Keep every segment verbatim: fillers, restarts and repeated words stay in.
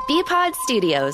B-Pod Studios.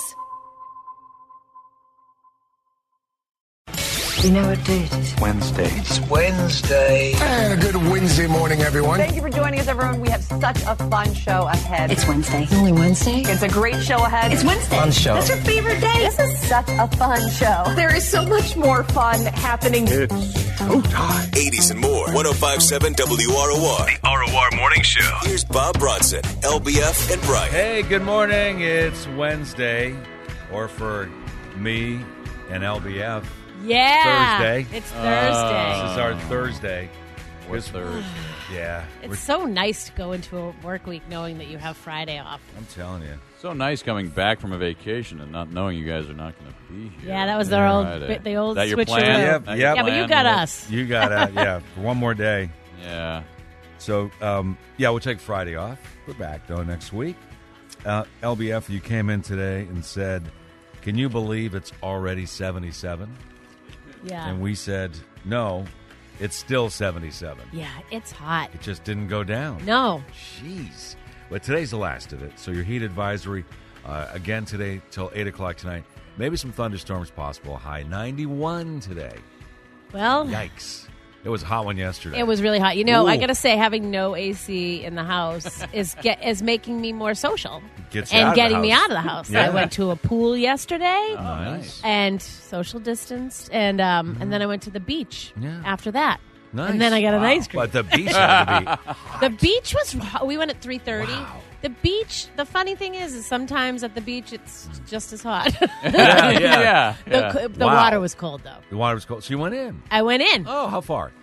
You know what day it is? Wednesday. It's Wednesday. And a good Wednesday morning, everyone. Thank you for joining us, everyone. We have such a fun show ahead. It's Wednesday. It's only Wednesday? It's a great show ahead. It's Wednesday. Fun show. That's your favorite day. This is such a fun show. There is so much more fun happening. It's showtime. eighties and more. one oh five point seven W R O R. The R O R Morning Show. Here's Bob Bronson, L B F, and Brian. Hey, good morning. It's Wednesday, or for me and L B F, Yeah. Thursday. It's Thursday. This is our Thursday. What's Thursday? Yeah. we're- It's so nice to go into a work week knowing that you have Friday off. I'm telling you. So nice coming back from a vacation and not knowing you guys are not going to be here. Yeah, that was their old, Friday. the old Is that your switcheroo. plan? Yeah, That yeah. your Yeah, but you plan? got us. You got to, yeah, for one more day. Yeah. So, um, yeah, we'll take Friday off. We're back, though, next week. Uh, L B F, you came in today and said, can you believe it's already seventy-seven? Yeah. And we said, no, it's still seventy-seven. Yeah, it's hot. It just didn't go down. No. Jeez. But today's the last of it. So your heat advisory, uh, again today till eight o'clock tonight. Maybe some thunderstorms possible. High ninety-one today. Well, Yikes. It was a hot one yesterday. it was really hot. You know, I Ooh. got to say, having no A C in the house is get, is making me more social Gets you and out of the getting me house. out of the house. Yeah. I went to a pool yesterday Oh, nice. and social distanced, and um, and then I went to the beach Yeah. after that. Nice. And then I got an Wow. ice cream. But the beach had to be. The beach was. hot. We went at three thirty. Wow. The beach. The funny thing is, is sometimes at the beach it's just as hot. Yeah, yeah. yeah. the yeah. co- the Wow. water was cold though. The water was cold. So you went in. I went in, Oh, how far?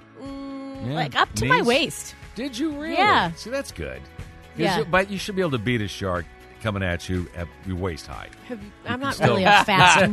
mm, Yeah. like up to my Knees? waist. Did you really? Yeah. See, that's good. 'Cause Yeah. you- but you should be able to beat a shark coming at you at your waist high. Have you- I'm not still- really a fast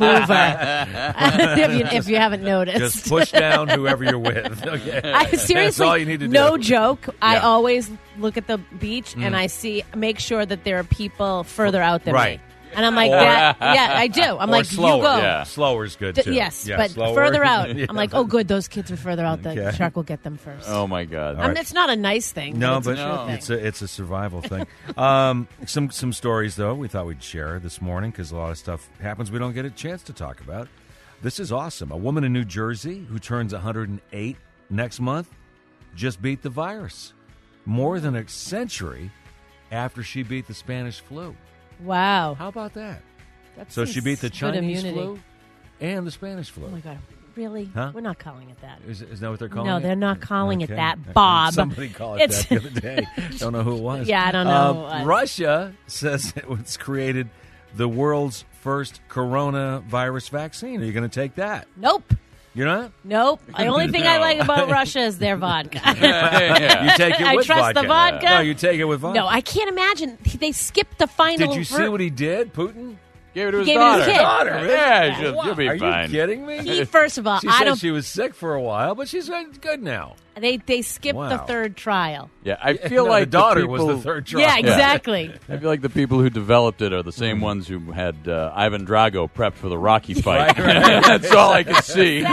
mover. if, you, if you haven't noticed, Just push down whoever you're with. Okay. I seriously, That's all you need to no do. joke. I Yeah. Mm. always look at the beach and I see, make sure that there are people further out than Right. me. And I'm like, Or- that, yeah, I do. I'm Or like, slower. you go. Yeah. Slower is good, D- too. yes, Yeah, but slower. further out. Yeah. I'm like, oh, good, those kids are further out. The Okay. shark will get them first. Oh, my God. I mean, it's not a nice thing. No, it's but a true No. thing. it's a it's a survival thing. um, some some stories though we thought we'd share this morning because a lot of stuff happens we don't get a chance to talk about. This is awesome. A woman in New Jersey who turns one hundred eight next month just beat the virus more than a century after she beat the Spanish flu. Wow. How about that? That's So she beat the good Chinese immunity. flu and the Spanish flu. Oh, my God. Really? Huh? We're not calling it that. Is, is that what they're calling No, it? they're not calling it Okay. that, I heard Bob. Somebody called it It's- that the other day. Don't know who it was. Yeah, I don't know Uh, who it was. Russia says it was created the world's first coronavirus vaccine. Are you going to take that? Nope. You're not? Nope. The only thing I No. like about Russia is their vodka. Yeah. You take it I with trust vodka. the vodka. No, you take it with vodka. No, I can't imagine. They skipped the final. Did you see ver- what he did, Putin? Gave it to his Gave it to daughter. his kid. Daughter, really? Yeah, she'll, Wow. you'll be Are fine. you kidding me? He, first of all, She I said don't. she was sick for a while, but she's good now. They they skipped the Wow. third trial. Yeah, I feel No, like the daughter people, was the third trial. Yeah, exactly. I feel like the people who developed it are the same ones who had uh, Ivan Drago prepped for the Rocky fight. Right, right. That's all I can see.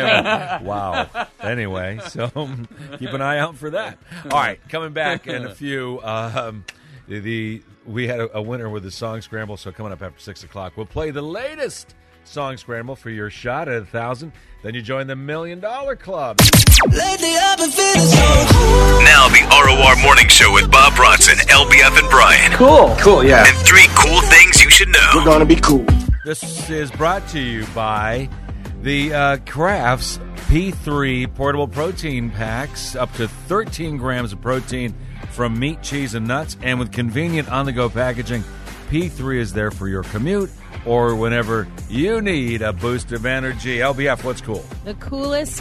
I am- wow. Anyway, so um, keep an eye out for that. All right, coming back in a few. Um, the, the we had a, a winner with the song scramble, so coming up after six o'clock, we'll play the latest song scramble for your shot at a thousand. Then you join the Million Dollar Club. Lately I've been feeling so cool. Now the R O R Morning Show with Bob Bronson, L B F, and Brian. Cool. Cool, yeah. And three cool things you should know. We're going to be cool. This is brought to you by the uh, Kraft's P three portable protein packs, up to thirteen grams of protein from meat, cheese, and nuts. And with convenient on-the-go packaging, P three is there for your commute or whenever you need a boost of energy. L B F, what's cool? The coolest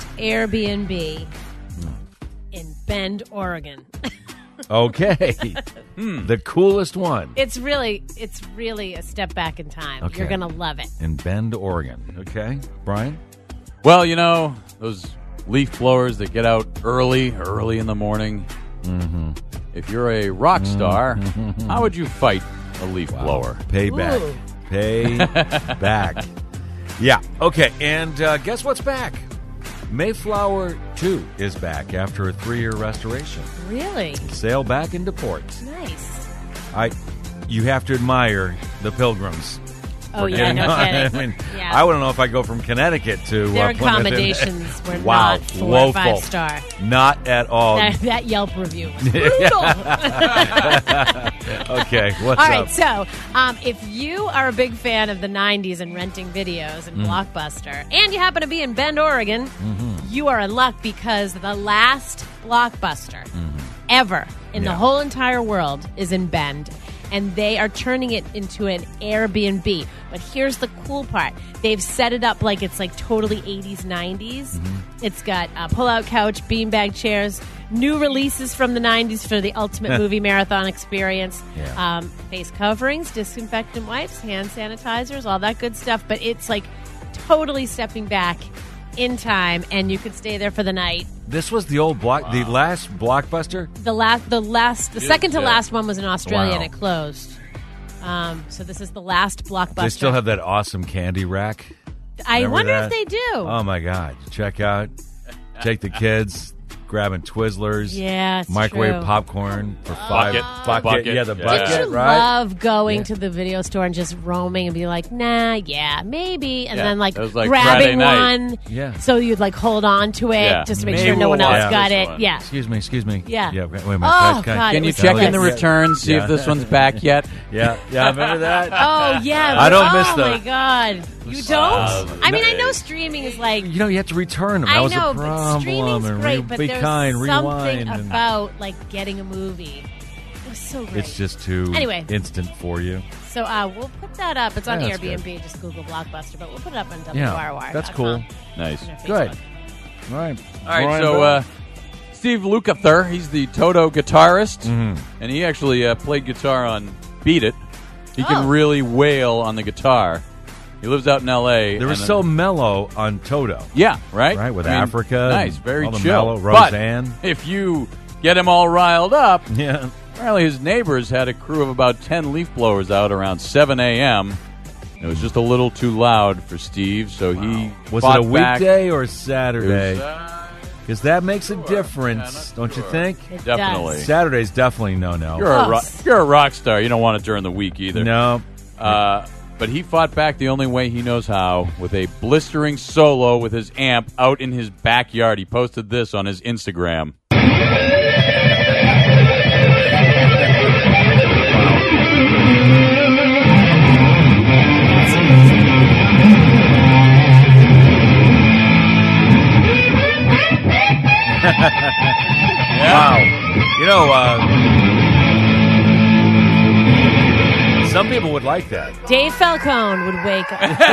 Airbnb in Bend, Oregon. Okay. The coolest one It's really, it's really a step back in time. Okay. You're gonna love it. in Bend, Oregon. Okay, Brian? Well, you know, those leaf blowers that get out early, early in the morning. Mm-hmm. If you're a rock star, how would you fight a leaf blower? Payback. Ooh. Pay back. Yeah. Okay. And uh, guess what's back? Mayflower two is back after a three-year restoration. Really Sail back into port. nice. I, you have to admire the Pilgrims. Oh, for yeah, getting no on. kidding. I mean, Yeah. I wouldn't know if I go from Connecticut to Their uh, Plymouth. accommodations were wow, not four woeful. or five star. Not at all. That, that Yelp review was brutal. Okay, what's All right, up? so um, if you are a big fan of the nineties and renting videos and Mm. Blockbuster, and you happen to be in Bend, Oregon, Mm-hmm. you are in luck because the last Blockbuster ever in the Yeah. whole entire world is in Bend. And they are turning it into an Airbnb. But here's the cool part. They've set it up like it's like totally eighties, nineties. Mm-hmm. It's got a pull-out couch, beanbag chairs, new releases from the nineties for the ultimate movie marathon experience. Yeah. Um, face coverings, disinfectant wipes, hand sanitizers, all that good stuff. But it's like totally stepping back in time, and you could stay there for the night. This was the old block, the last Blockbuster. The last, the last, the second to yeah. last one was in Australia, Wow. and it closed. Um, so this is the last Blockbuster. They still have that awesome candy rack. I Remember wonder that? if they do. Oh my God! Check out, take the kids, grabbing Twizzlers. Yeah, it's microwave true. popcorn for five Bucket. bucket. Bucket. Yeah, the Yeah. bucket. Did you right? love going Yeah. to the video store and just roaming and be like, nah, yeah, maybe, and Yeah. then like, It was like Friday grabbing night. one, Yeah. so you'd like hold on to it Yeah. just to make Maybe sure no we'll one else watch got this it. one. Yeah. Excuse me, excuse me. Yeah. Yeah. Wait a minute. Oh, Can I- God, Can it you was check in the yes. returns, see Yeah. if this one's back yet? Yeah, yeah. Remember that? Oh yeah, I don't oh, miss the- my God, you don't? Uh, I mean, I know streaming is like. You know, you have to return them. That I was know, the but problem. streaming's and great, re- but be there's kind, something rewind. and about like getting a movie. It was so great. it's just too Anyway. instant for you. So uh, we'll put that up. It's on Yeah, that's Airbnb. Just Google Blockbuster, but we'll put it up on W Yeah, R Y. that's cool. Nice. Good. All right. All right, Brian so Bell. uh, Steve Lukather, he's the Toto guitarist, Mhm. and he actually uh, played guitar on Beat It. He Oh. can really wail on the guitar. He lives out in L A. they were and, uh, so mellow on Toto. yeah, right, Right, with I mean, Africa Nice, and very all the chill. mellow- But Roseanne. if you get him all riled up, Yeah. apparently his neighbors had a crew of about ten leaf blowers out around seven a.m. It was just a little too loud for Steve, so he Was fought it a back. weekday or It Saturday? was, uh, Because that makes a Sure. difference, Yeah, not don't you sure. think? It Definitely. does. Saturday's definitely no no. You're a, Oh. rock, you're a rock star. You don't want it during the week either. No. Uh, but he fought back the only way he knows how, with a blistering solo with his amp out in his backyard. He posted this on his Instagram. Wow. You know, uh, some people would like that. Dave Falcone would wake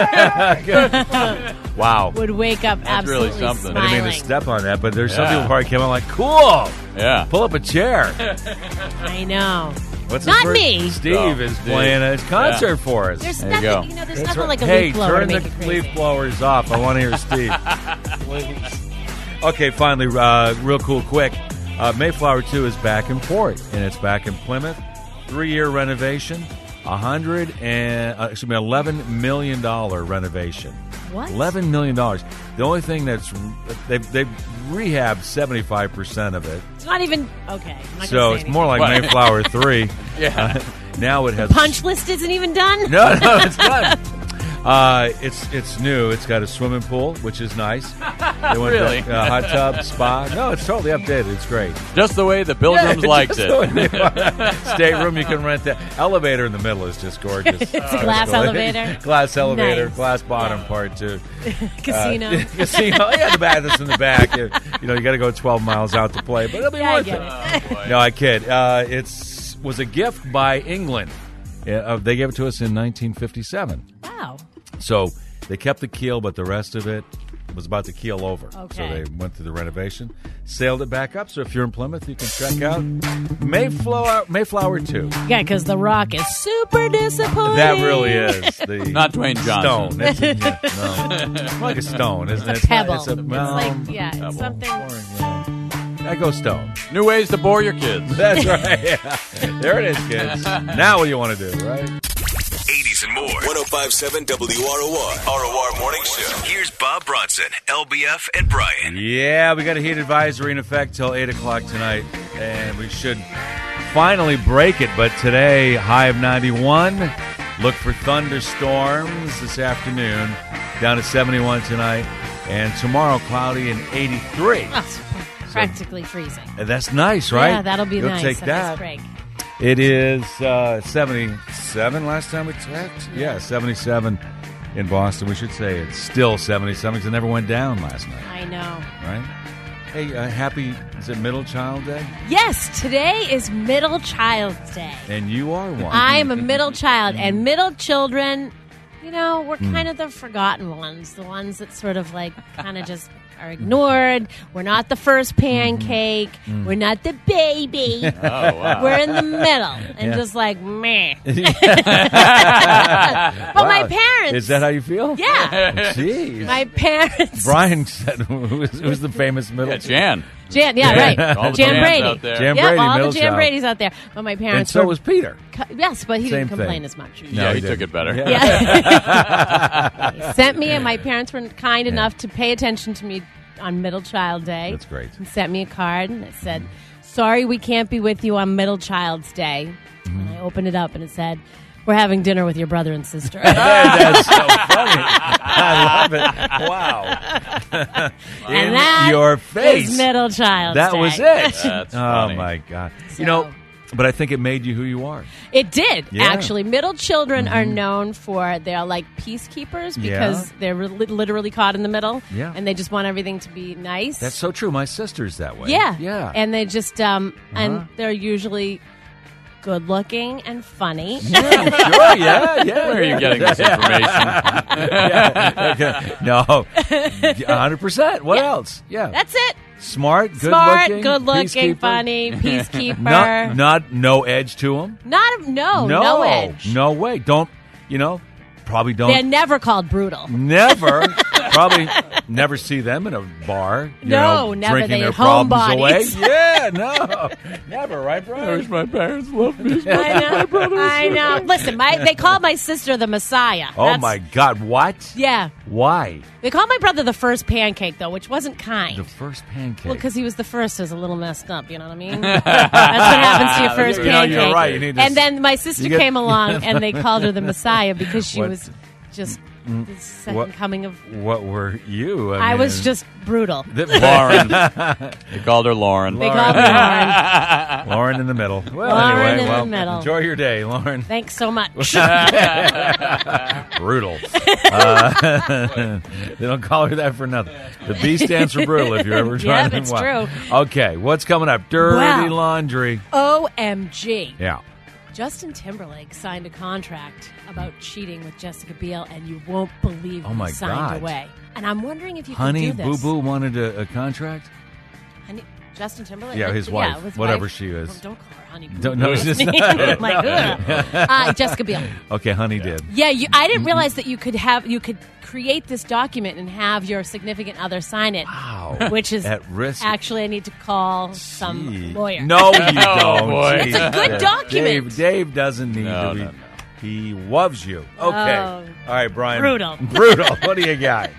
up. Wow. would wake up That's really absolutely something. I didn't mean smiling. to step on that, but there's some Yeah. people probably came out like, cool. Yeah. Pull up a chair. I know. What's Not his first- me. Steve Oh, is Steve. playing a concert Yeah. for us. There's There you nothing, go. you know, there's That's nothing right. like a hey, leaf blower turn to the make it crazy. leaf blowers off. I want to hear Steve. Okay, finally, uh, real cool, quick. Uh, Mayflower two is back in port, and it's back in Plymouth. Three-year renovation, a hundred and uh, excuse me, eleven million dollar renovation. What? Eleven million dollars. The only thing that's they've they've rehabbed seventy five percent of it, It's not even okay. I'm not so gonna it's say more like What? Mayflower three. Yeah. Uh, now it has anything. Punch list isn't even done. No, no, it's not. Uh, it's it's new. It's got a swimming pool, which is nice. They went Really? to, uh, hot tub, spa. No, it's totally updated. It's great. Just the way the Pilgrims liked Just the way it. they want it. Stateroom, you can rent that. Elevator in the middle is just gorgeous. It's a glass elevator. Glass elevator, Nice. glass bottom part too. Casino. Uh, casino. Yeah, the back. That's in the back. You, you know, you got to go twelve miles out to play, but it'll be Yeah, I worth get it. it. No, I kid. Uh, it's was a gift by England. Yeah, uh, they gave it to us in nineteen fifty-seven. Wow. So they kept the keel, but the rest of it was about to keel over. So Okay. they went through the renovation, sailed it back up. So if you're in Plymouth, you can check out Mayflower, Mayflower two. Yeah, because The Rock is super disappointing. That really is the Not Dwayne Johnson. stone. It's, yeah, no. It's like a stone, isn't it? It's a pebble. Not, it's, a, It's well, like, yeah, it's pebble. something. boring, yeah. I go stone. New ways to bore your kids. That's right. Yeah. There it is, kids. Now what do you want to do, right? eighties and more. ten fifty-seven W R O R. R O R Morning Show. Here's Bob Bronson, L B F, and Brian. Yeah, we got a heat advisory in effect till eight o'clock tonight, and we should finally break it. But today, high of ninety-one, Look for thunderstorms this afternoon, down to seventy-one tonight, and tomorrow cloudy and eighty-three. Oh, it's practically freezing. And that's nice, right? Yeah, that'll be You'll nice. take on that. this break. It is uh, seventy-seven last time we checked. Yeah, seventy-seven in Boston. We should say it's still seventy-seven because it never went down last night, I know. right? Hey, uh, happy, is it Middle Child Day? Yes, today is Middle Child's Day. And you are one. I am a middle child, and middle children, you know, we're kind of the forgotten ones, the ones that sort of like kind of just are ignored. We're not the first pancake. We're not the baby. Oh, wow. We're in the middle and Yeah. just like meh. But Wow. my parents, Is that how you feel? yeah, Jeez. my parents. Brian said, who's, who's the famous middle Yeah, Jan. Jan, yeah, Yeah. right. All the Jan Jans Brady. out there. Jan Yep, Brady, all middle the Jan child. Brady's out there. But my And parents so were, was Peter. cu- yes, but he Same didn't complain thing. as much. Yeah, No, he he took didn't. it better. Yeah. Yeah. He sent me, and my parents were kind enough to pay attention to me on Middle Child Day. That's great. And sent me a card, and it said, "Sorry, we can't be with you on Middle Child's Day." Mm-hmm. And I opened it up, and it said, "We're having dinner with your brother and sister." That's so funny. I love it. Wow. In And that your face. is Middle Child's That Day. was it. That's oh, funny. my God. So- You know, but I think it made you who you are. It did, Yeah. actually. Middle children are known for, they're like peacekeepers because Yeah. they're li- literally caught in the middle. Yeah. And they just want everything to be nice. That's so true. My sister's that way. Yeah. Yeah. And they just, um, Uh-huh. and they're usually good looking and funny. yeah, sure. Yeah, yeah. Where are you getting this information? Okay. No. one hundred percent. What else? Yeah. That's it. Smart, good Smart, looking, good looking, peacekeeper. funny, peacekeeper. Not, not no edge to them. Not a, no, no, edge. No way. Don't, you know, probably don't. They're never called brutal. Never, probably never see them in a bar. You No, know, never. drinking They their homebodies. problems away. Yeah, no, never. Right, I Brian? wish my parents loved me. I know. I know. Listen, my, they called my sister the Messiah. Oh That's- my God! What? Yeah. Why? They called my brother the first pancake, though, which wasn't kind. The first pancake. Well, because he was the first, it was a little messed up. You know what I mean? That's what happens to your first You know, pancake. you're right. You need to and then my sister you get- came along, and they called her the Messiah because she What- was just the second What- coming of. what were you? I mean, was just brutal. the- Lauren. They called her Lauren. They called me Lauren. Lauren in the middle. Well, Lauren anyway, in the well, middle. enjoy your day, Lauren. Thanks so much. Brutal. Uh, they don't call her that for nothing. The B stands for brutal. If you're ever trying Yeah, to that's well. true. Okay, what's coming up? Dirty Wow. laundry. O M G. Yeah. Justin Timberlake signed a contract about cheating with Jessica Biel, and you won't believe Oh, he my signed God. away. And I'm wondering if you Honey could do Boo this. Boo wanted a, a contract. Honey, Justin Timberlake? Yeah, his wife, his whatever wife. she is. Oh, don't call her Honey Boo Don't- Boo. no, it's just- I'm like, ugh. uh, Jessica Biel. Okay, Honey did. Yeah, you, I didn't realize that you could have you could create this document and have your significant other sign it. Wow. Which is At risk. Actually, I need to call some Gee. lawyer. No, you Oh, don't. boy. Jeez. It's a good Dave- document. Dave, Dave doesn't need No, to be. no, no. He loves you. Okay. Oh. All right, Brian. Brutal. Brutal. What do you got?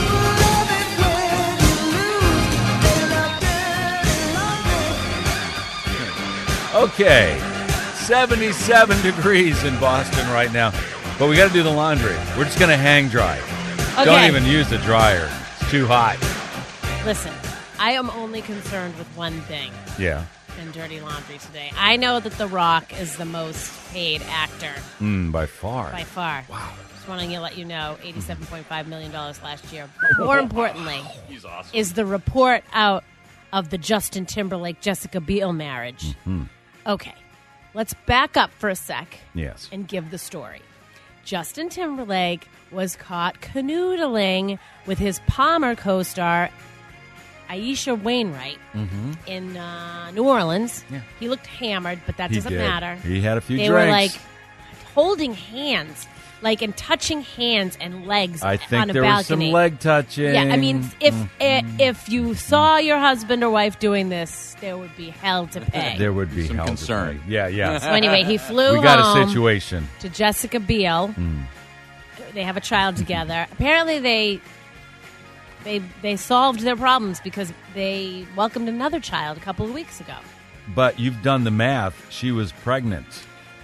Okay. seventy-seven degrees in Boston right now. But we got to do the laundry. We're just going to hang dry. Don't Okay. even use the dryer. It's too hot. Listen, I am only concerned with one thing Yeah. in Dirty Laundry today. I know that The Rock is the most paid actor Mm, by far. by far. Wow. Just wanting to let you know, eighty-seven point five million dollars last year. But more importantly, He's awesome. is the report out of the Justin Timberlake Jessica Biel marriage. Mm-hmm. Okay, let's back up for a sec Yes. and give the story. Justin Timberlake was caught canoodling with his Palmer co-star Aisha Wainwright in uh, New Orleans. Yeah. He looked hammered, but that He doesn't did. matter. He had a few They drinks. were like holding hands, like and touching hands and legs I on think a there was some balcony. leg touching. Yeah, I mean, if Mm. eh, if you saw your husband or wife doing this, there would be hell to pay. There would be Some hell to concern. pay. Yeah, yeah. So anyway, he flew we got home a situation. to Jessica Biel. Mm. They have a child together. Apparently, they they they solved their problems because they welcomed another child a couple of weeks ago. But you've done the math. She was pregnant.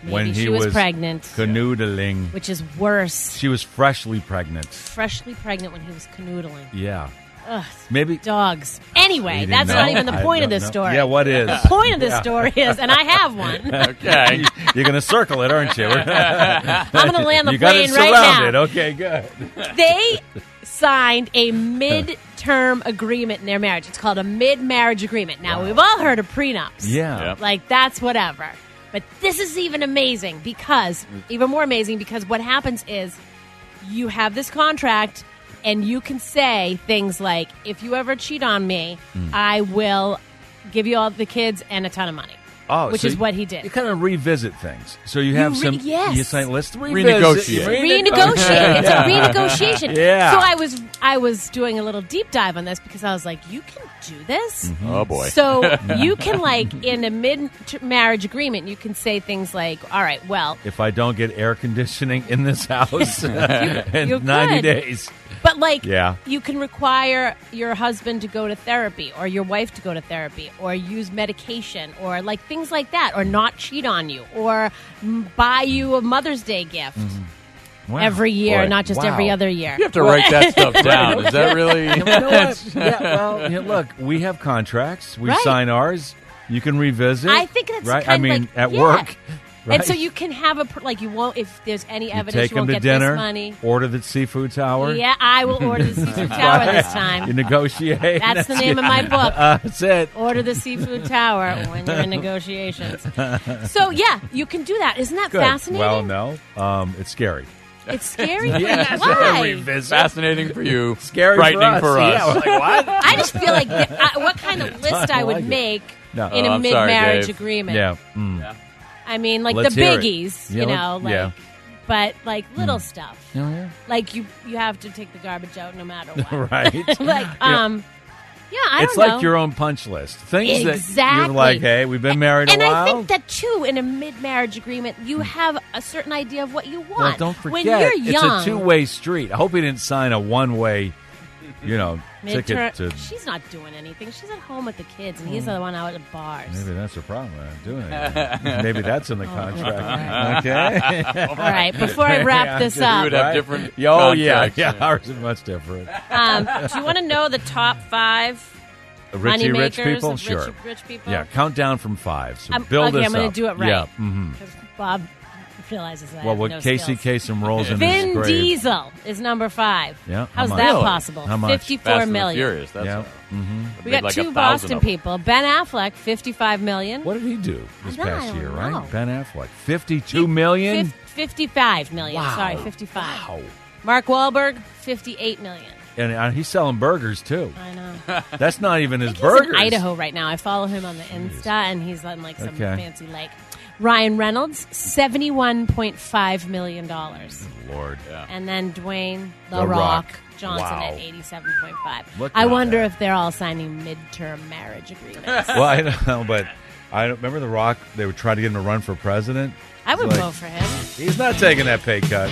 Maybe when he she was pregnant. canoodling. Which is worse. She was freshly pregnant. Freshly pregnant when he was canoodling. Yeah. Ugh, Maybe. Dogs. You Anyway, didn't that's know? not even the I point of don't this know. story. Yeah, what is? The point of this Yeah. story is, and I have one. Okay. You're going to circle it, aren't you? I'm going to land the you got plane it right surrounded. now. Okay, good. They signed a mid-term agreement in their marriage. It's called a mid-marriage agreement. Now, we've all heard of prenups. Yeah. Yep. Like, that's whatever. But this is even amazing because, even more amazing, because what happens is you have this contract and you can say things like, if you ever cheat on me, Hmm. I will give you all the kids and a ton of money. Oh, Which so is you- what he did. You kind of revisit things. So you have re- some. yes. You say, let's Renegotiate. revisit- Renegotiate. It's a renegotiation. Yeah. So I was I was doing a little deep dive on this because I was like, you can do this? Oh, boy. So you can, like, in a mid-marriage agreement, you can say things like, all right, well, If I don't get air conditioning in this house you in ninety could. days. but, like, Yeah. you can require your husband to go to therapy or your wife to go to therapy or use medication or, like, things like that or not cheat on you or mm, buy you a Mother's Day gift Wow. every year, Boy, not just wow. every other year. You have to write that stuff down. Is that really? You know what? Yeah, well, yeah, look, we have contracts. We Right. sign ours. You can revisit. I think that's right. kind I of mean, like, at yeah. work. Right? And so you can have a, pr- like, you won't, if there's any You evidence take you them won't to get dinner. this money. Order the seafood tower. Yeah, I will order the seafood tower this You time. negotiate. That's the name of my book. Uh, that's it. Order the seafood tower when you're in negotiations. So, yeah, you can do that. Isn't that Good. fascinating? Well, no, um, it's scary. It's scary? Yeah, Why? revisit. Fascinating for you. Scary Frightening for for us. us. Yeah, we're like, what? I just feel like th- I, what kind of list I would like it. make No. in Oh, a I'm sorry, mid-marriage Dave. agreement. Yeah. Mm. I mean, like Let's the hear it. biggies, Yeah, you let- know, like, yeah. but like little stuff. Oh, yeah. Like you, you have to take the garbage out no matter what. Right. like, um, yeah, I it's don't like know. your own punch list. Things that Exactly. you're like, hey, we've been married and a while. I think that too, in a mid-marriage agreement, you have a certain idea of what you want. well, don't forget, when you're young, it's a two-way street. I hope he didn't sign a one-way, you know, mid-term- ticket to. she's not doing anything. She's at home with the kids, and he's the one out at bars. Maybe that's the problem. I'm not doing anything. Maybe that's in the contract. Okay. All right, before I wrap Yeah, this just- up, would have different Oh, yeah. contracts. Yeah, ours is much different. um, do you want to know the top five money Richie rich makers people? of Sure. rich, rich people? Yeah, count down from five. So I'm, build okay, us I'm going up. to do it right. Yeah. hmm Because Bob realizes that I Well, have what no Casey skills. Kasem rolls in his Vin grave. Diesel is number five. Yeah, how How's much? that Really? possible? How much? Fifty-four Fast and the million. Furious. That's Yeah. all. hmm We Made got like a two thousand Boston of them. people. Ben Affleck, fifty-five million. What did he do this I don't- past I don't year, know. right? Ben Affleck. fifty-two million? Fif- fifty-five million. Wow. Sorry, fifty-five. Wow. Mark Wahlberg, fifty-eight million. And uh, he's selling burgers, too. I know. That's not even his He's burgers. in Idaho right now. I follow him on the Insta, and he's on like some Okay. fancy lake. Ryan Reynolds, seventy-one point five million dollars. Lord. And then Dwayne The, The Rock, Rock. Johnson Wow. at eighty-seven point five. Look I at wonder that. if they're all signing midterm marriage agreements. Well, I don't know, but I don't remember The Rock. They would try to get him to run for president. I would Like- vote for him. He's not taking that pay cut.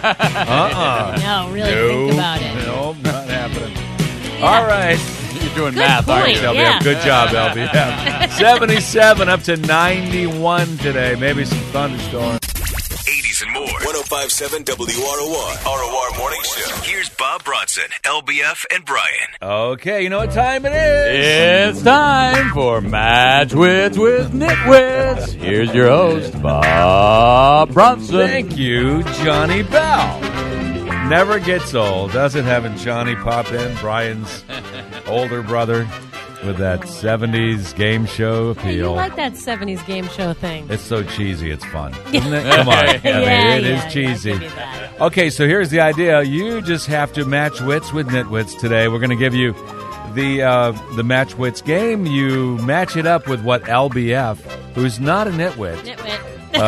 uh-uh. No, really no, think about it. No, not happening. All right. You're doing Good math, aren't point. you? L B Yeah. F, good job, L B F. seventy-seven up to ninety-one today. Maybe some thunderstorms. eighties and more. one oh five point seven W R O R. R O R Morning Show. Here's Bob Bronson, L B F, and Brian. Okay, you know what time it is? It's time for Match Wits with Nitwits. Here's your host, Bob Bronson. Thank you, Johnny Bell. Never gets old, does it, having Johnny pop in, Brian's older brother, with that seventies game show Hey, you appeal. like that seventies game show thing. It's so cheesy, it's fun. Isn't it? Come on. I mean, Yeah, it is yeah, yeah, cheesy. I'll give you that. Okay, so here's the idea. You just have to match wits with nitwits today. We're going to give you the uh, the match wits game. You match it up with what L B F, who's not a nitwit, Nitwit.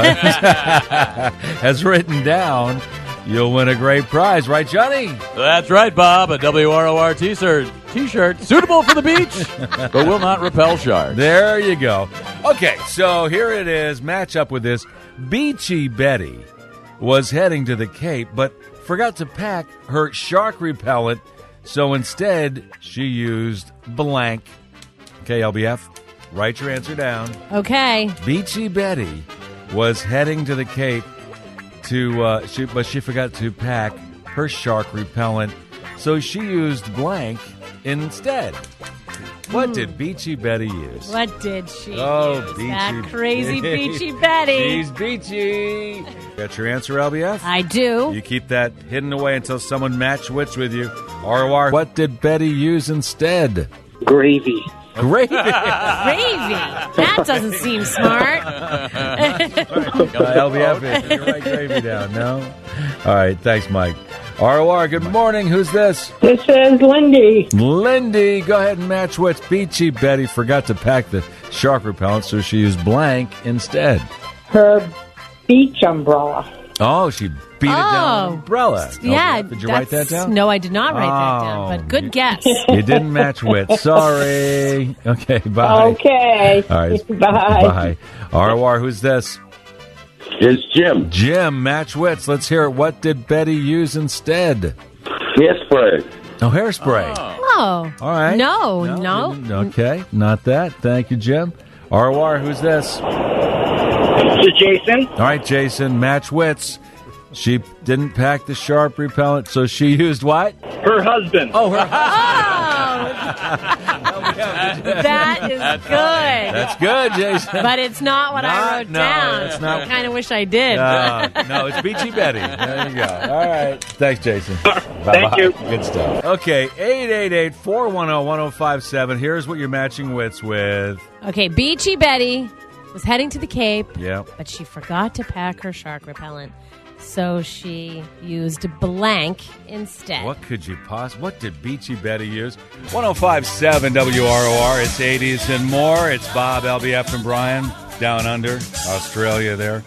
uh, has written down. You'll win a great prize, right, Johnny? That's right, Bob. A W R O R t-shirt, t-shirt suitable for the beach, but will not repel sharks. There you go. Okay, so here it is. Match up with this. Beachy Betty was heading to the Cape, but forgot to pack her shark repellent, so instead she used blank. Okay, L B F, write your answer down. Okay. Beachy Betty was heading to the Cape to, uh, she, but she forgot to pack her shark repellent, so she used blank instead. What did Beachy Betty use? What did she Oh, use? Beachy That crazy Beachy Betty. She's Beachy. Got your answer, L B F? I do. You keep that hidden away until someone match wits with you. R O R, what did Betty use instead? Gravy. Gravy. Gravy. That doesn't seem smart. Uh, L B F, is. You write gravy down, no? All right, thanks, Mike. R O R, good morning. Who's this? This is Lindy. Lindy, go ahead and match wits. Beachy Betty forgot to pack the shark repellent, so she used blank instead. Her beach umbrella. Oh, she beat it down with an umbrella. Yeah. L B F, did you write that that's- down? No, I did not write that down, Oh, but good you- guess. You didn't match wits. Sorry. Okay, bye. Okay. All right. Bye. Bye. R O R, who's this? It's Jim. Jim, match wits. Let's hear it. What did Betty use instead? Hairspray. Oh, hairspray. Oh. All right. No, no. you didn't- Okay, not that. Thank you, Jim. R O R, who's this? This is Jason. All right, Jason, match wits. She didn't pack the sharp repellent, so she used what? Her husband. Oh, her That is good. That's good, Jason. But it's not what Not- I wrote no, down. it's not- I kind of wish I did. Uh, no, it's Beachy Betty. There you go. All right. Thanks, Jason. Thank you. Good stuff. Okay, eight eight eight, four one zero, one zero five seven. Here's what you're matching wits with. Okay, Beachy Betty was heading to the Cape, Yeah. but she forgot to pack her shark repellent. So she used blank instead. What could you possibly... What did Beachy Betty use? one oh five point seven W R O R. It's eighties and more. It's Bob, L B F, and Brian down under, Australia there.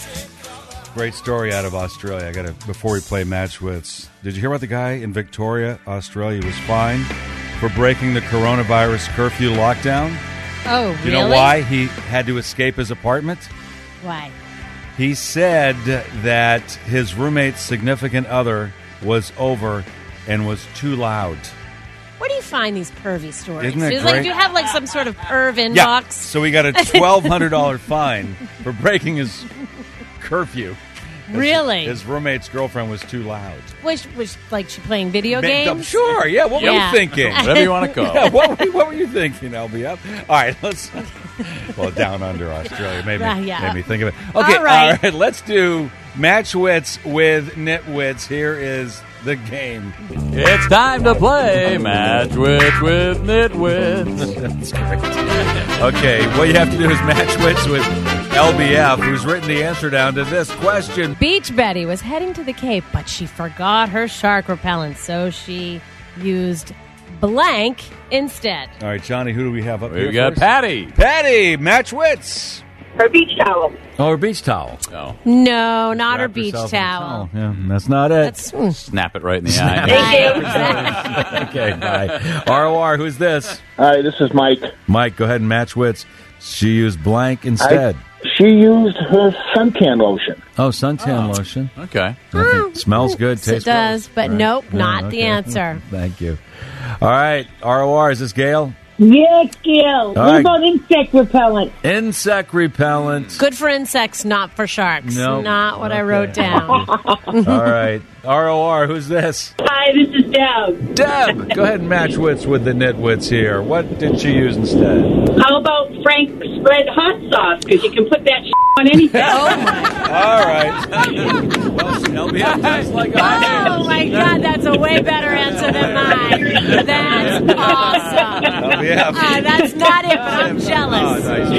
Great story out of Australia. I got to... Before we play Match Wits, did you hear about the guy in Victoria, Australia? He was fined for breaking the coronavirus curfew lockdown. Oh, Do you really? know why he had to escape his apartment? Why? He said that his roommate's significant other was over and was too loud. Where do you find these pervy stories? Isn't that It's like, great? do you have like some sort of perv inbox? Yeah, so he got a twelve hundred dollars fine for breaking his curfew. His- Really? His roommate's girlfriend was too loud. Was, was like she playing video Ma- games? Sure, yeah. What Yeah. were you thinking? Whatever you want to call. Yeah, what, were you, what were you thinking, L B F? All right, let's. Well, down under Australia made me, Yeah, yeah. made me think of it. Okay, All right. all right, let's do match wits with nitwits. Here is the game. It's time to play Match Wits with Nitwits. That's great. Okay, what you have to do is match wits with L B F, who's written the answer down to this question. Beach Betty was heading to the Cape, but she forgot her shark repellent, so she used blank instead. All right, Johnny, who do we have up here? We've got first? Patty. Patty, match wits. Her beach towel. Oh, her beach towel. Oh, No, not her Wrap beach yourself in a towel. Yeah, that's not it. That's mm. snap it right in the eye. Thank you. Okay, bye. R O R, who's this? Hi, this is Mike. Mike, go ahead and match wits. She used blank instead. She used her suntan lotion. Oh, suntan lotion. Okay. Okay. Smells good, Yes, it tastes does, gross. but Right. nope, Yeah, not okay. the answer. Thank you. All right, R O R, is this Gail? Yes, Gil. What right. about insect repellent? Insect repellent. Good for insects, not for sharks. Nope. Not what I Okay. wrote down. All right. R O R, who's this? Hi, this is Deb. Deb, go ahead and match wits with the nitwits here. What did she use instead? How about Frank's red hot sauce? Because you can put that on anything. Oh my, All right. Well, L B F tastes like a oh my God, that's a way better answer than mine. That's awesome. L B F. Uh, that's not it, but I'm Oh, jealous. nice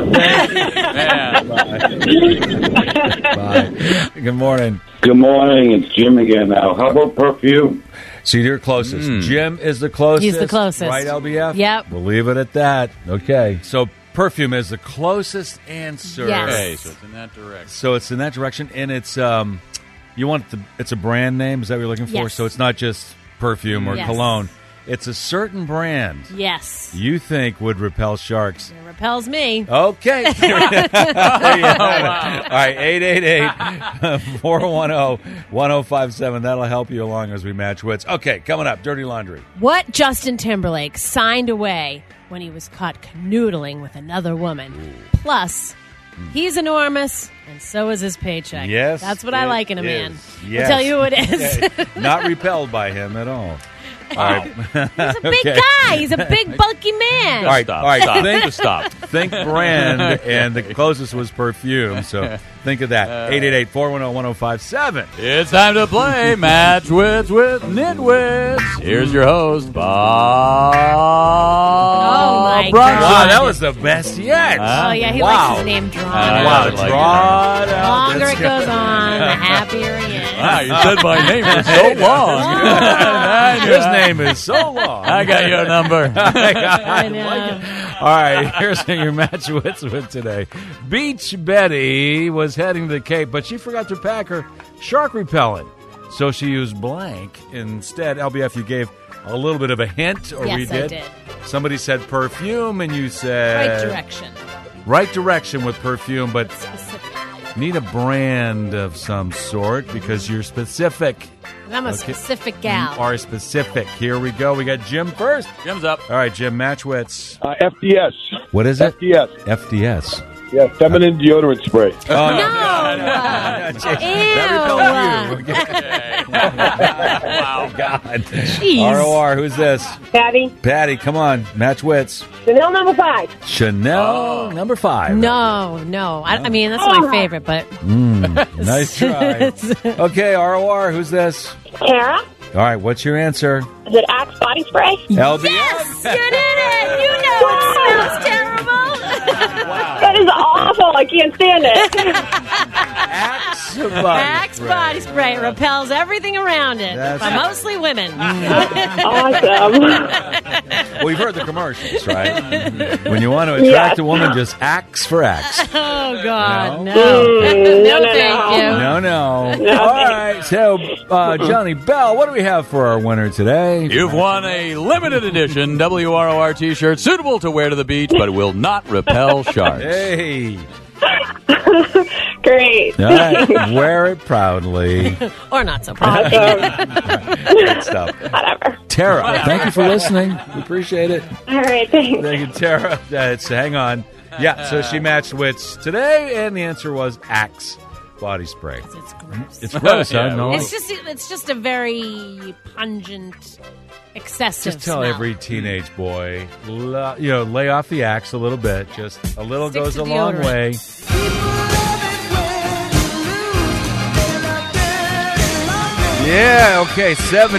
try. Man. Bye. Good morning. Good morning. It's Jim again now. How about perfume? So you're closest. Jim is the closest. He's the closest. Right, L B F? Yep. We'll leave it at that. Okay. So perfume is the closest answer. Yes. Okay, so it's in that direction. So it's in that direction, and it's um, you want the it's a brand name. Is that what you're looking for? Yes. So it's not just perfume or Yes. cologne. It's a certain brand Yes. you think would repel sharks. It repels me. Okay. There you have it. All right, eight eight eight, four one zero, one zero five seven. That'll help you along as we match wits. Okay, coming up, Dirty Laundry. What Justin Timberlake signed away when he was caught canoodling with another woman. Plus, He's enormous, and so is his paycheck. Yes, That's what I it like in a is. man. Yes. I'll tell you who it is. Yeah, not repelled by him at all. All right. He's a big Okay. guy. He's a big, bulky man. All right, Stop. all right. Stop. Think, Just stop. think brand, and the closest was perfume. So think of that. eight eight eight, four one zero, one zero five seven. It's time to play Match Wits with Nitwits. Here's your host, Bob. Oh, my Bronson. Wow, that was the best yet. Oh, yeah, he wow. likes his name drawn I out. Wow, like it. draw it The out. longer That's it good. goes on, the happier he is. Wow, you said my name for so long. His name is so long. I got your number. I know. All right, here's your match wits with today. Beach Betty was heading to the Cape, but she forgot to pack her shark repellent. So she used blank instead. L B F, you gave a little bit of a hint, or Yes, we I did. did. Somebody said perfume, and you said Right direction. Right direction with perfume, but Specific. need a brand of some sort because you're specific. And I'm a Okay. specific gal. You are specific. Here we go. We got Jim first. Jim's up. All right, Jim, match wits. Uh, F D S. What is it? F D S. F D S. Yeah, feminine deodorant spray. Oh, No! That repelled you. Wow. God. Jeez. R O R, who's this? Patty, Patty, come on. Match wits. Chanel number five. Chanel, number five. No, no. I, I mean, that's my favorite, but Nice try. Okay, R O R, who's this? Tara, All right, what's your answer? is it Axe body spray? L B F. yes, you did it. You know it smells terrible. That is awful. I can't stand it. Axe body Axe spray. body spray repels everything around it, That's- but mostly women. Awesome. Well, you've heard the commercials, right? When you want to attract Yes. a woman, just axe for axe. Oh, God, No. no. Mm, No, no, no, thank no. you. No, no. All right, so uh, Johnny Bell, what do we have for our winner today? You've won a limited edition W R O R t-shirt suitable to wear to the beach, but will not repel sharks. Hey. Great. All right, wear it proudly. Or not so proud. Awesome. Good stuff. Whatever. Tara, thank you for listening. We appreciate it. All right, thanks. Thank you, Tara. Uh, it's, hang on. Yeah, so she matched wits today, and the answer was Axe body spray. It's gross. It's gross, Yeah, huh? No, It's just it's just a very pungent, excessive just tell smell. every teenage boy, lo- you know, lay off the axe a little bit. Just a little Stick goes to a long deodorant. way. Yeah, okay,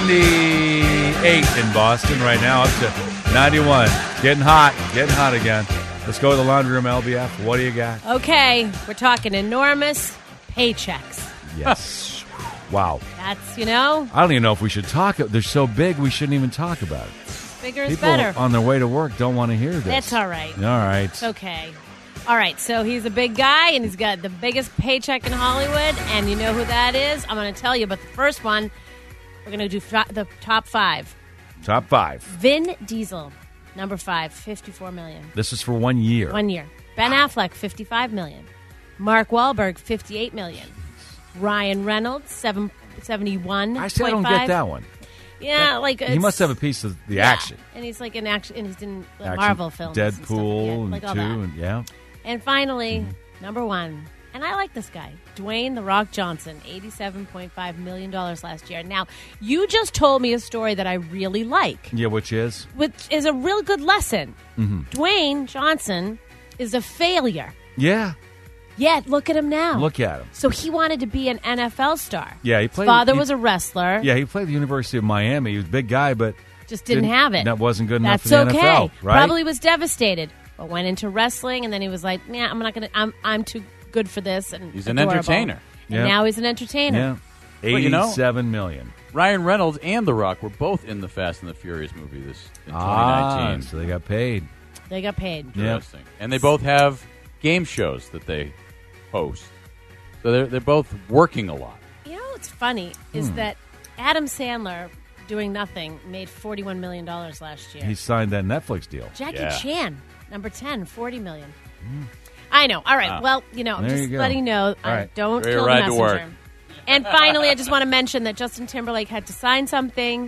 seventy-eight in Boston right now, up to ninety-one. Getting hot, getting hot again. Let's go to the laundry room, L B F. What do you got? Okay, we're talking enormous paychecks. Yes. Wow. That's, you know, I don't even know if we should talk. They're so big, we shouldn't even talk about it. bigger is People better. on their way to work don't want to hear this. That's all right. All right. It's okay. All right, so he's a big guy, and he's got the biggest paycheck in Hollywood, and you know who that is? I'm going to tell you, but the first one, we're going to do fi- the top five. Top five. Vin Diesel, number five, fifty-four million dollars. This is for one year. One year. Ben Affleck, fifty-five million dollars. Mark Wahlberg, fifty-eight million dollars. Ryan Reynolds, seven, seventy-one. I still don't get that one. Yeah, like He it's- must have a piece of the yeah. action. And he's like in action, and he's in the Action, Marvel films. and stuff. Deadpool Yeah, and like all two, that. and yeah. And finally, number one, and I like this guy, Dwayne The Rock Johnson, eighty-seven point five million dollars last year. Now, you just told me a story that I really like, Yeah, which is? which is a real good lesson. Mm-hmm. Dwayne Johnson is a failure. Yeah. Yet, look at him now. Look at him. So he wanted to be an N F L star. Yeah, he His played. father he- was a wrestler. Yeah, he played the University of Miami. He was a big guy, but Just didn't, have it. That wasn't good enough That's for the okay. N F L, right? Probably was devastated, but went into wrestling, and then he was like, "Yeah, I'm not gonna. I'm I'm too good for this." And He's an adorable. entertainer. And Yeah. now he's an entertainer. Yeah. Well, you know- Eighty-seven million. Ryan Reynolds and The Rock were both in the Fast and the Furious movie this in Ah, twenty nineteen. so they got paid. They got paid. Yeah. Interesting. And they both have game shows that they host. So they're they're both working a lot. You know what's funny is Hmm. that Adam Sandler, doing nothing, made forty-one million dollars last year. He signed that Netflix deal. Jackie Yeah. Chan, number ten, forty million dollars. I know. All right. Wow. Well, you know, I'm There just you go. letting you know. I right. don't Ready to kill the ride to messenger. work. And finally, I just want to mention that Justin Timberlake had to sign something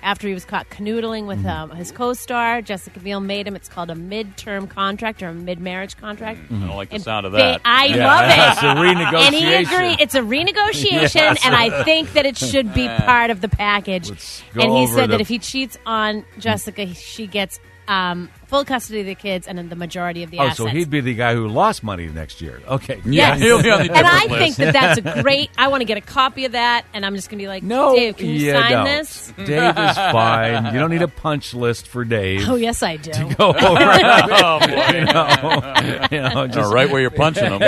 after he was caught canoodling with um, his co-star. Jessica Biel made him. It's called a mid-term contract or a mid-marriage contract. I don't like the And sound of ba- that. I Yeah, love it. it's a renegotiation. And he agreed. It's a renegotiation, Yes. and I think that it should be part of the package. Let's go And he over said the- that if he cheats on Jessica, she gets um, full custody of the kids and then the majority of the Oh, assets. so he'd be the guy who lost money next year. Okay. Yeah, Yes. he'll be on the And I different think list. that that's a great. I want to get a copy of that, and I'm just going to be like, No, Dave, can you sign don't. this? Dave is fine. You don't need a punch list for Dave. Oh, yes, I do. Go over. Oh, boy. you know, you know, No, just right where you're punching them.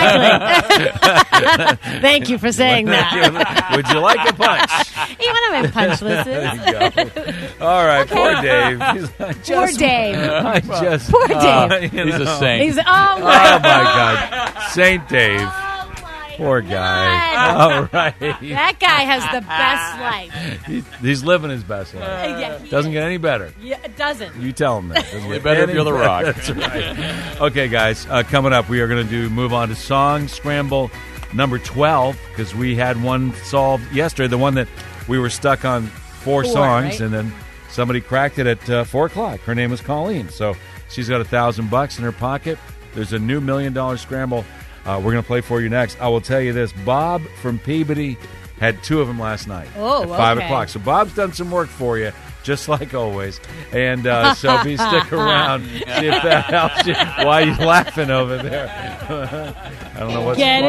Exactly. Thank you for saying that. Would you like a punch? Even on my punch list. There you go. All right, poor Dave. He's like, Poor just- Dave. I just, Poor uh, Dave. you He's a know. saint. He's oh Oh my, my God, Saint Dave. oh my Poor God. guy. All right, That guy has the best life. He- he's living his best life. Yeah, he Doesn't is. get any better. Yeah, it doesn't. You tell him that. Doesn't You get better if any you're The Rock. That's right. Okay, guys, uh, coming up, we are going to do move on to Song Scramble number twelve because we had one solved yesterday, the one that we were stuck on four, Four, songs, right? and then somebody cracked it at uh, four o'clock. Her name is Colleen, so she's got a thousand bucks in her pocket. There's a new million dollar scramble. Uh, we're going to play for you next. I will tell you this: Bob from Peabody had two of them last night Oh, at five okay. o'clock. So Bob's done some work for you, just like always. And uh, so be stick around, see if that helps you. Why are you laughing over there? I don't know what's Get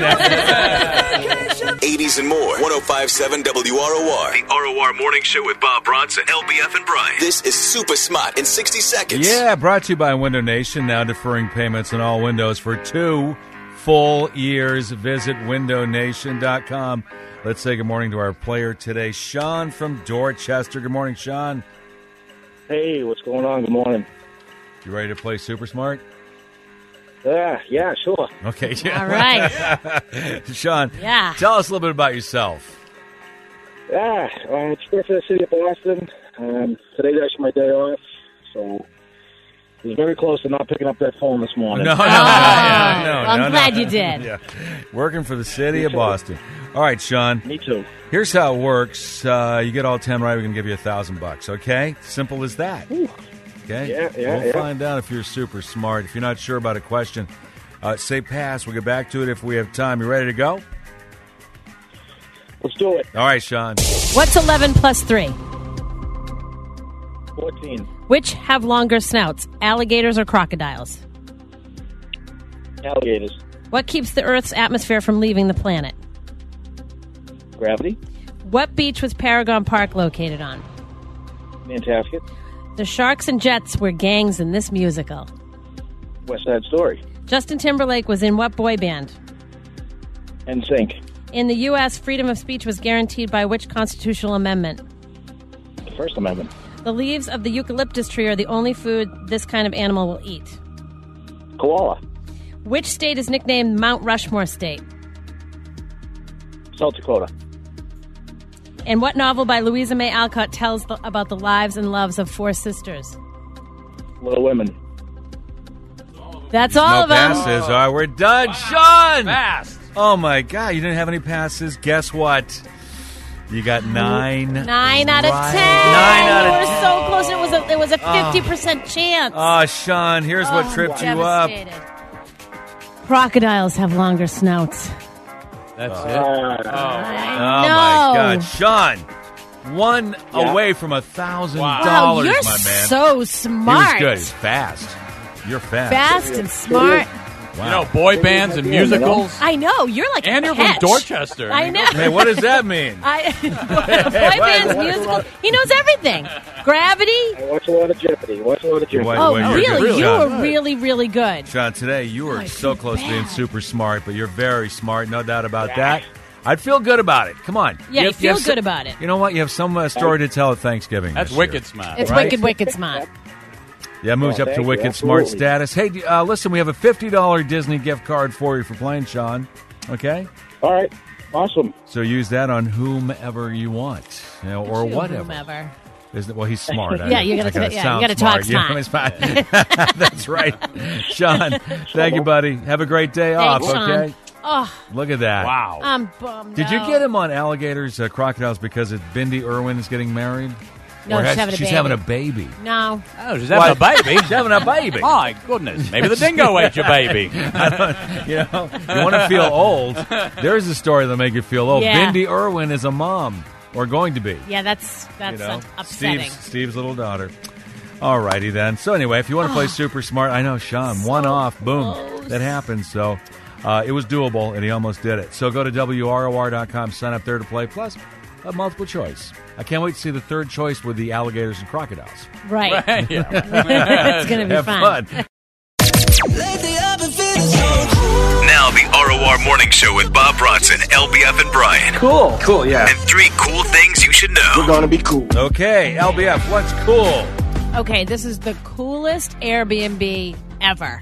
funny. eighties and more. one oh five point seven W R O R. The R O R Morning Show with Bob Bronson, L B F, and Brian. This is Super Smart in sixty seconds. Yeah, brought to you by Window Nation. Now deferring payments on all windows for two full years. Visit window nation dot com. Let's say good morning to our player today, Sean from Dorchester. Good morning, Sean. Hey, what's going on? Good morning. You ready to play Super Smart? Yeah, yeah, sure. Okay. Yeah. All right. Sean, Yeah. tell us a little bit about yourself. Yeah, um, it's for the city of Boston. Um, today's actually my day off, so I was very close to not picking up that phone this morning. No, no, no, Oh, yeah, no, I'm no, glad no. you did. Yeah. Working for the city of Boston. All right, Sean. Me too. Here's how it works. Uh, you get all ten right, we're going to give you a thousand bucks. Okay? Simple as that. Okay? Yeah, yeah, We'll yeah. find out if you're super smart. If you're not sure about a question, uh, say pass. We'll get back to it if we have time. You ready to go? Let's do it. All right, Sean. What's eleven plus three? fourteen. Which have longer snouts, alligators or crocodiles? Alligators. What keeps the Earth's atmosphere from leaving the planet? Gravity. What beach was Paragon Park located on? Nantasket. The Sharks and Jets were gangs in this musical. West Side Story. Justin Timberlake was in what boy band? N Sync. In the U S, freedom of speech was guaranteed by which constitutional amendment? The First Amendment. The leaves of the eucalyptus tree are the only food this kind of animal will eat. Koala. Which state is nicknamed Mount Rushmore State? South Dakota. And what novel by Louisa May Alcott tells the, about the lives and loves of four sisters? Little Women. That's all no of them. passes. All right, we're done. Sean! Fast. Oh, my God. You didn't have any passes. Guess what? You got nine. Nine out of right. ten. Nine out You of were ten. so close. It was a it was a fifty percent chance. Oh, Sean, here's what Oh, tripped you up. devastated. Crocodiles have longer snouts. That's Uh, it. Oh, No. my God. Sean, one Yeah. away from a thousand Wow, dollars, you're my man. so He smart. was good. He's fast. You're fast. Fast and smart. You know, boy bands and musicals. I know. You're like And a you're from catch. Dorchester. I know. Hey, what does that mean? I, boy bands, musical. He knows everything. Gravity. I watch a lot of Jeopardy. Watch a lot of Jeopardy. Wait, Oh, wait, you're really? good. You Sean. were really, really good. Sean, today you were I so feel close to being bad. super smart, but you're very smart, no doubt about that. I'd feel good about it. Come on. Yeah, you have- feel have good some- about it. You know what? You have some uh, story to tell at Thanksgiving. That's this year. wicked smart. It's Right? wicked, wicked smart. Yeah, moves Oh, up to thank you. wicked smart Absolutely. status. Hey, uh, listen, we have a fifty dollars Disney gift card for you for playing, Sean. Okay? All right. Awesome. So use that on whomever you want, you know, or You, whatever. whomever. Isn't it? Well, he's smart. I- Yeah, you gotta I gotta t- yeah, you sound gotta talk Yeah, he's fine. That's right. Sean, thank you, buddy. Have a great day off, Thanks, Sean. okay? Oh, Look at that. Wow. I'm bummed Did you out. get him on alligators, uh, crocodiles, because it, Bindi Irwin is getting married? No, Or she's has- having a she's baby. having a baby. No. Oh, she's having a baby. She's having a baby. My goodness. Maybe the dingo ate your baby. I don't, you know, you want to feel old. There's a story that'll make you feel old. Yeah. Bindi Irwin is a mom, or going to be. Yeah, that's that's you know, uh, upsetting. Steve's, Steve's little daughter. All righty then. So anyway, if you want to play super smart, I know, Sean, one off, boom, close. that happens. So uh, it was doable, and he almost did it. So go to W R O R dot com, sign up there to play, plus a multiple choice. I can't wait to see the third choice with the alligators and crocodiles. Right. Yeah. It's going to be Have fun. fun. Now the R O R Morning Show with Bob Bronson, L B F, and Brian. Cool. Cool, yeah. And three cool things you should know. We're gonna be cool. Okay, L B F, what's cool? Okay, this is the coolest Airbnb ever.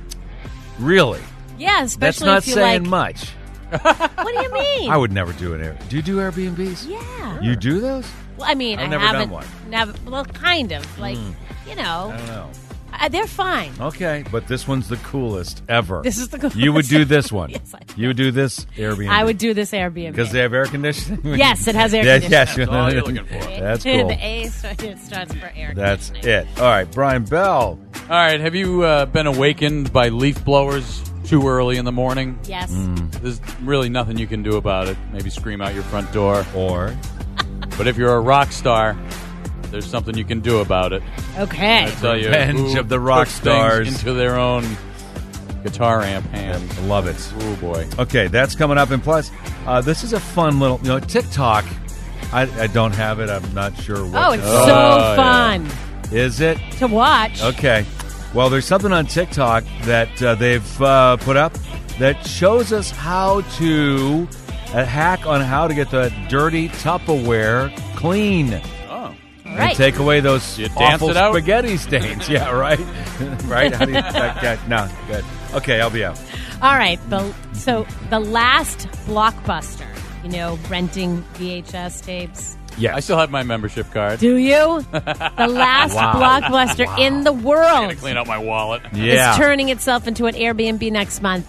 Really? Yeah, That's especially not if you saying like. much. What do you mean? I would never do an Air. Do you do Airbnbs? Yeah. You do those? Well, I mean, I've I never done haven't. one. Never. Well, kind of. Like, you know, I don't know. uh, they're fine. Okay, but this one's the coolest ever. This is the coolest. You would do this one. Yes, I would. You would do this Airbnb. I would do this Airbnb because they have air conditioning. Yes, it has air Yeah, conditioning. yes, That's all you're looking for. That's cool. The A starts, it starts for air That's conditioning. it. All right, Brian Bell. All right. Have you uh, been awakened by leaf blowers too early in the morning? Yes. Mm. There's really nothing you can do about it. Maybe scream out your front door. Or But if you're a rock star, there's something you can do about it. Okay. I tell you, Revenge who of the rock puts things stars. into their own guitar amp hands. love it. Oh boy. Okay, that's coming up. And plus, uh, this is a fun little, you know, TikTok. I, I don't have it. I'm not sure what. Oh, it's to- so yeah. fun Is it? to watch. Okay. Well, there's something on TikTok that uh, they've uh, put up that shows us how to a hack on how to get the dirty Tupperware clean. Oh. And Right. take away those You dance awful it out? spaghetti stains. Yeah, right? Right? How do you, that, that, no, good. Okay, I'll be out. All right. The, so the last Blockbuster, you know, renting V H S tapes. Yeah. I still have my membership card. Do you? The last Wow. Blockbuster Wow. in the I'm world gonna clean out my wallet. Yeah. is turning itself into an Airbnb next month.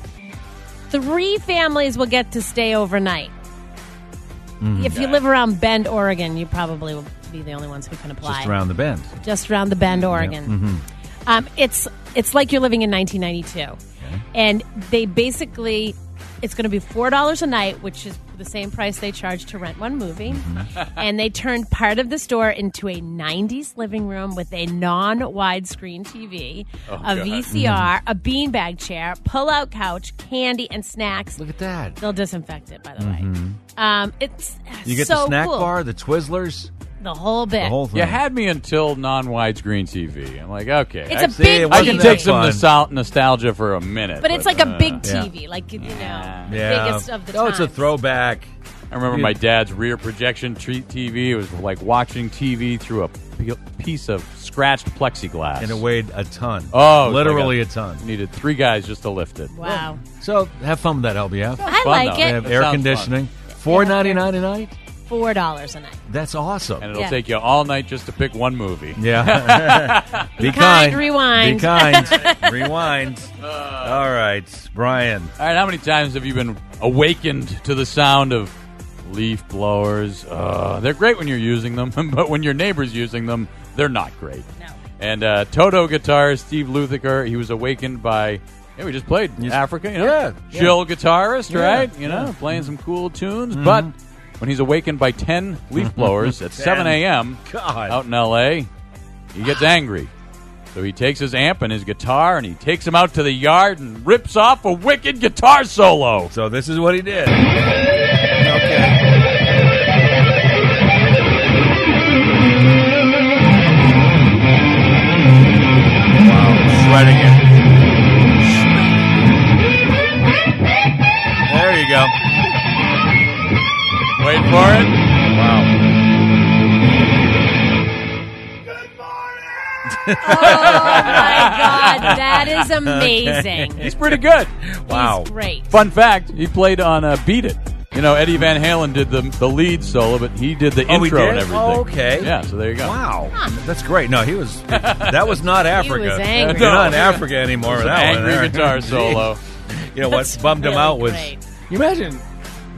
Three families will get to stay overnight. Mm-hmm. If you live around Bend, Oregon, you probably will be the only ones who can apply. Just around the bend. Just around the Bend, Oregon. Mm-hmm. Um, it's it's like you're living in nineteen ninety-two, and they basically it's going to be four dollars a night, which is the same price they charge to rent one movie. Mm-hmm. And they turned part of the store into a nineties living room with a non-widescreen T V, Oh, a God. V C R, a beanbag chair, pull-out couch, candy, and snacks. Look at that. They'll disinfect it, by the way. Um, it's You get so the snack cool. bar, the Twizzlers, the whole bit. the whole thing. You had me until non-widescreen T V. I'm like, okay. It's I, a See, big it I wasn't can T V. that take some fun. nostal- nostalgia for a minute. But it's like a uh, big yeah. T V, like, you know, Yeah. Yeah. biggest of the Oh, it's a times. throwback. I remember my dad's rear projection t- TV. It was like watching T V through a p- piece of scratched plexiglass. And it weighed a ton. Oh, it's literally like a, ton. Needed three guys just to lift it. Wow. So have fun with that, L B F. I fun, like though. They it. have It air sounds conditioning. Four ninety nine a night. Four dollars a night. That's awesome. And it'll Yeah. take you all night just to pick one movie. Yeah. Be kind, kind. rewind. Be kind. Rewind. All right, Brian. All right, how many times have you been awakened to the sound of leaf blowers? Uh, they're great when you're using them, but when your neighbor's using them, they're not great. No. And uh, Toto guitarist Steve Lukather, he was awakened by, yeah, we just played Africa, you know, Yeah, chill guitarist, Yeah, right? You know, yeah. playing some cool tunes. But when he's awakened by ten leaf blowers at seven a.m. God. out in L A, he gets angry. So he takes his amp and his guitar and he takes him out to the yard and rips off a wicked guitar solo. So this is what he did. Okay. Wow, shredding it. There you go. Wait for it. Wow. Oh my God, that is amazing. He's pretty good. Wow. He's great. Fun fact, he played on uh, Beat It. You know, Eddie Van Halen did the the lead solo, but he did the Oh, he intro did? and everything. Oh, okay. Yeah, so there you go. Wow. That's great. No, he was. That was not Africa. was angry. You're not in Africa anymore with Some that one angry there. guitar solo. You know what That's bummed him really out was. great. You imagine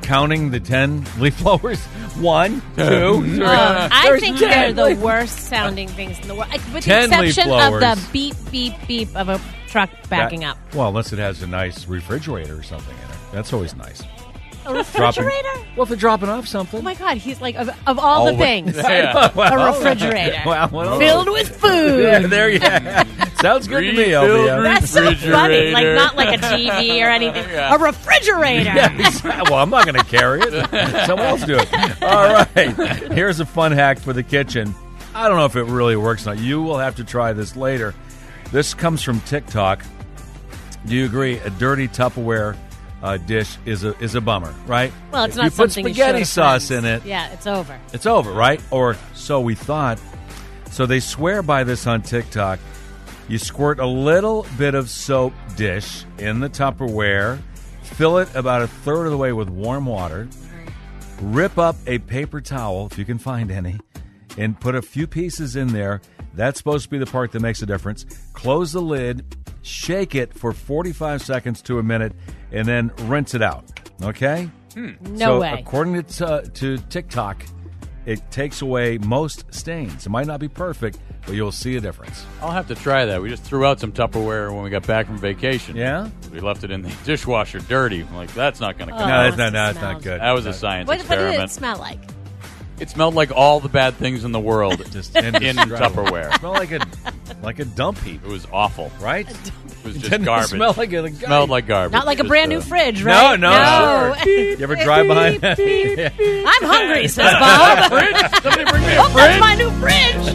counting the ten leaf blowers? One, two, three. Um, I There's think ten they're the leaf- worst sounding things in the world, with the ten leaf exception of the blowers. beep, beep, beep of a truck backing That- up. Well, unless it has a nice refrigerator or something in it. That's always nice. A refrigerator? Well, if they're dropping off something. Oh my God, he's like, of, of all the Always. things, Yeah. a refrigerator Well, well, filled with food. Yeah, there you go. Sounds good to me, L B Refilled F. That's so funny. Like, Refrigerator. not like a T V or anything. Yeah. A refrigerator. Yeah, exactly. Well, I'm not going to carry it. Someone else do it. All right. Here's a fun hack for the kitchen. I don't know if it really works or not. You will have to try this later. This comes from TikTok. Do you agree? A dirty Tupperware uh, dish is a is a bummer, right? Well, it's If not you put something you spaghetti show to sauce friends. in it. Yeah, it's over. It's over, right? Or so we thought. So they swear by this on TikTok. You squirt a little bit of soap dish in the Tupperware, fill it about a third of the way with warm water, rip up a paper towel, if you can find any, and put a few pieces in there. That's supposed to be the part that makes a difference. Close the lid, shake it for forty-five seconds to a minute, and then rinse it out. Okay? No so way. according to, uh, to TikTok, it takes away most stains. It might not be perfect, but you'll see a difference. I'll have to try that. We just threw out some Tupperware when we got back from vacation. Yeah? We left it in the dishwasher dirty. I'm like, that's not going to come Oh, No, out. that's not, it no, that's smells. not good. That was a science What, what did experiment. it smell like? It smelled like all the bad things in the world Just in indescribable. Tupperware. It smelled like a, like a dump heap, It was awful. right? It was just Didn't it garbage. smell like a, It smelled like garbage. Not like a Just, brand new uh, fridge, No, right? no, no. You ever drive behind that? I'm hungry, says Bob. Somebody bring me a Oh, that's my new fridge.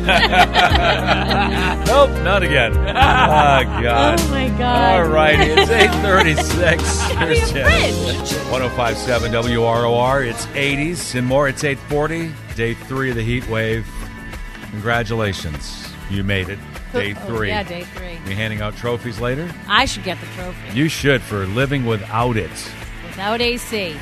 Nope, not again. Oh, God. Oh, my God. All righty, it's eight thirty-six. Give me a Here's Jeff. fridge. one oh five point seven W R O R. It's eighties and more. It's eight forty, day three of the heat wave. Congratulations. You made it. Day Oh, three. yeah, day three. You handing out trophies later? I should get the trophy. You should, for living without it. Without A C.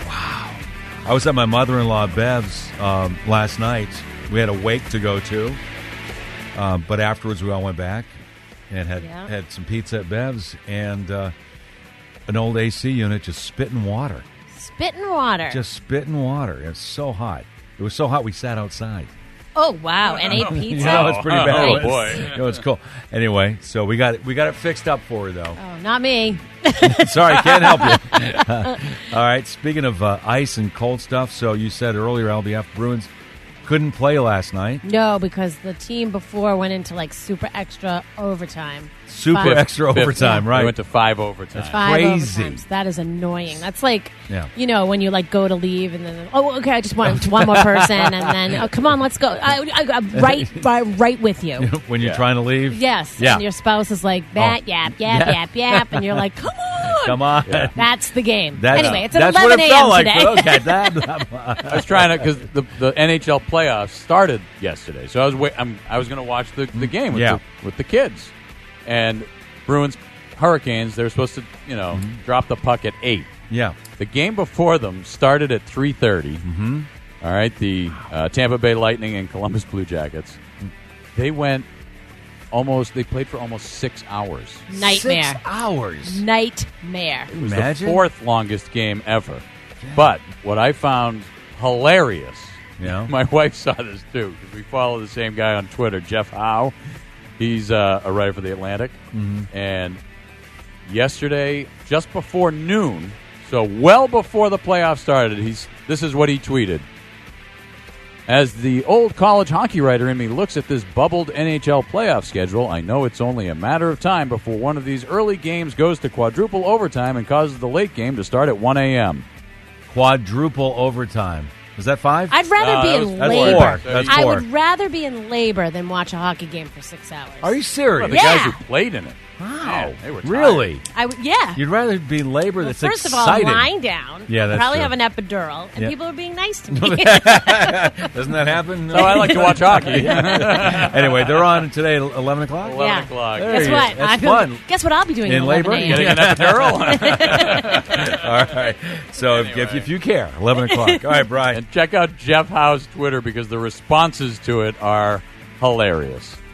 I was at my mother-in-law Bev's um, last night. We had a wake to go to, uh, but afterwards we all went back and had Yeah. had some pizza at Bev's and uh, an old A C unit just spitting water, Spit and water. just spitting water. It's so hot. It was so hot we sat outside. oh, wow. And ate pizza. You know, it's pretty Oh, bad. oh, boy. You know, it's cool. Anyway, so we got it. We got it fixed up for her though. Oh, not me. Sorry, can't help you. All right. Speaking of uh, ice and cold stuff, so you said earlier, L B F Bruins couldn't play last night. No, because the team before went into like super extra overtime. Super Five- extra Fifth. overtime, We right? went to five overtime. Five Crazy. overtimes. That is annoying. That's like, Yeah. you know, when you like go to leave and then, oh, okay, I just want one more person, and then, oh, come on, let's go. I, I, I'm right, right, right with you. when you're Yeah. trying to leave. Yes. Yeah. And your spouse is like, that, Oh. yap, yap, Yeah. yap, yap, and you're like, come on. Come on. Yeah. That's the game. That's, anyway, it's at that's eleven what it a.m. felt like. today. but okay, that, I was trying to because the, the N H L playoffs started yesterday, so I was wait, I'm, I was going to watch the, the game with, Yeah. the, with the kids, and Bruins Hurricanes. They were supposed to you know Mm-hmm. drop the puck at eight. yeah. The game before them started at three thirty. Mm-hmm. All right, the uh, Tampa Bay Lightning and Columbus Blue Jackets. They went almost. They played for almost six hours. Nightmare. Six hours. Nightmare. It was Imagine. the fourth longest game ever. But what I found hilarious, Yeah. my wife saw this too, because we follow the same guy on Twitter, Jeff Howe. He's uh, a writer for The Atlantic. Mm-hmm. And yesterday, just before noon, so well before the playoffs started, he's this is what he tweeted. As the old college hockey writer in me looks at this bubbled N H L playoff schedule, I know it's only a matter of time before one of these early games goes to quadruple overtime and causes the late game to start at one a.m. Quadruple overtime. Was that five? I'd rather Uh, be that in was- That's labor. four. That's I four. would rather be in labor than watch a hockey game for six hours. Are you Well, serious? the Yeah. guys who played in it. Wow. Man, they were tired. Really? I would, yeah. You'd rather be in labor Well, that's first exciting. of all, lying down. Yeah, that's probably true. have an epidural, and Yeah. people are being nice to me. Doesn't that happen? So I like to watch hockey. Anyway, they're on today at eleven o'clock? eleven Yeah. o'clock. There Guess you what? go. That's I'm- fun. Guess what I'll be doing In at labor? eleven a.m. Getting an epidural. All right. So if, if, if you care, eleven o'clock. All right, Brian. And check out Jeff Howe's Twitter because the responses to it are hilarious.